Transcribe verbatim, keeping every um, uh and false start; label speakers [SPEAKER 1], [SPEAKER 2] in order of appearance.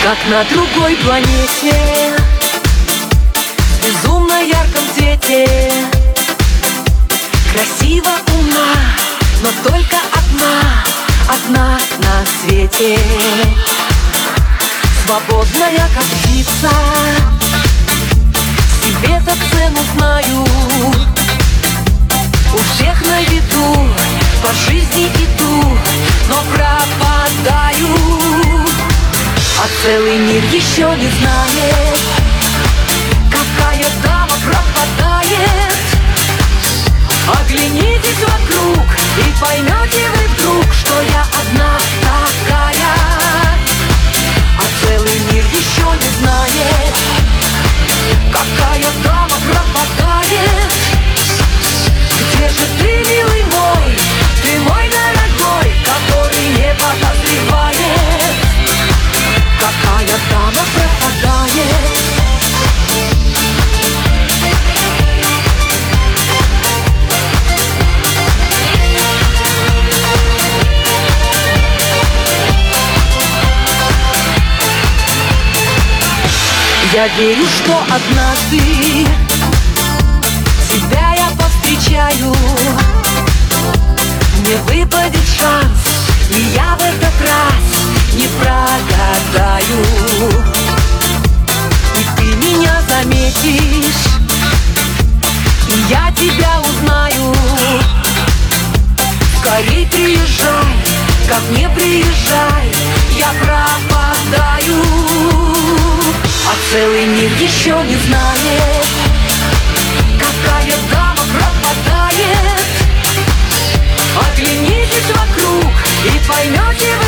[SPEAKER 1] как на другой планете, в безумно ярком цвете. Красиво, умна, но только одна, одна на свете. Свободная, как птица, себе-то цену знаю. У всех на виду, по жизни иду, но пропадаю. А целый мир еще не знает, какая дама пропадает. Оглянитесь вокруг и поймете вы вдруг, что я одна такая. А целый мир еще не знает, какая дама пропадает. Где же ты, милый мой, ты мой дорогой, который не подозревает, какая дама пропадает. Я верю, что однажды тебя я повстречаю. Мне выпадет шанс, и я в этот раз не прогадаю. И ты меня заметишь, и я тебя узнаю. Скорей приезжай, ко мне приезжай, я пропадаю. А целый мир еще не знает, какая дама пропадает. Оглянитесь вокруг и поймете